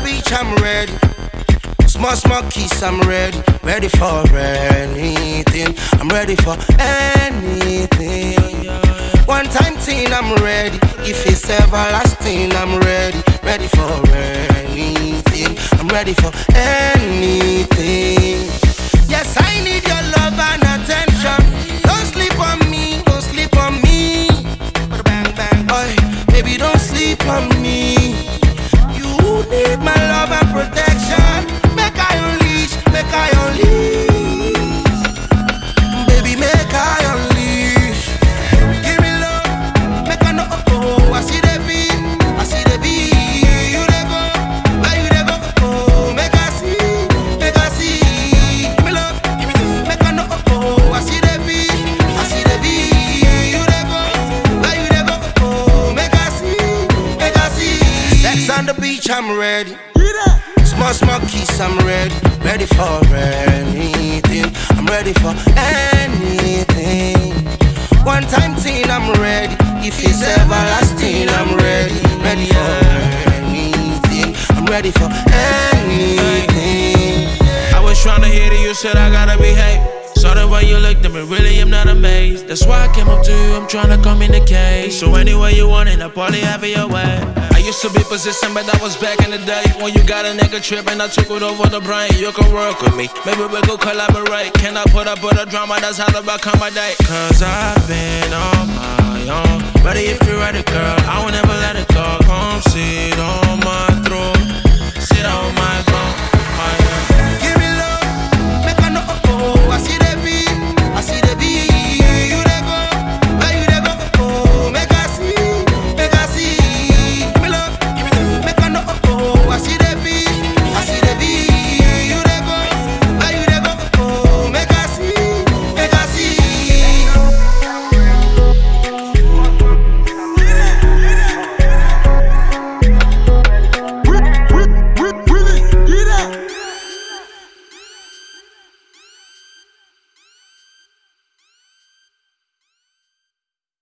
beach, I'm ready. Small, small kiss, I'm ready. Ready for anything. I'm ready for anything. One time thing, I'm ready. If it's everlasting, I'm ready. Ready for anything. I'm ready for anything. Yes, I need your love and attention. Don't sleep on me, don't sleep on me. Bang, bang, boy, baby, don't sleep on me. You need my love and protection. Make I unleash, make I unleash. Baby, make I unleash. Give me love, make I know. Oh, I see the beat, I see the beat. You dey go, where you dey go? Oh, make I see, make I see. Give me love, give me love, make I know. Oh, I see the beat, I see the beat. You dey go, where you dey go? Oh, make I see, make I see. Sex on the beach, I'm ready. Small, small kiss, I'm ready. Ready for anything. I'm ready for anything. One time thing, I'm ready. If it's everlasting, I'm ready. Ready for anything. I'm ready for anything. I was tryna hit it, you said I gotta behave. Saw the way you looked at me, really I'm not amazed. That's why I came up to you, I'm tryna communicate. So anyway you want it, I party have it your way. I used to be positioned, but that was back in the day. When you got a nigga trippin', I took it over the brain. You can work with me, maybe we could collaborate. Can I put up with a drama, that's how to become my date. Cause I've been on my own. Ready if you're ready, girl, I will never let it go. Come sit on my throne, sit on my throne.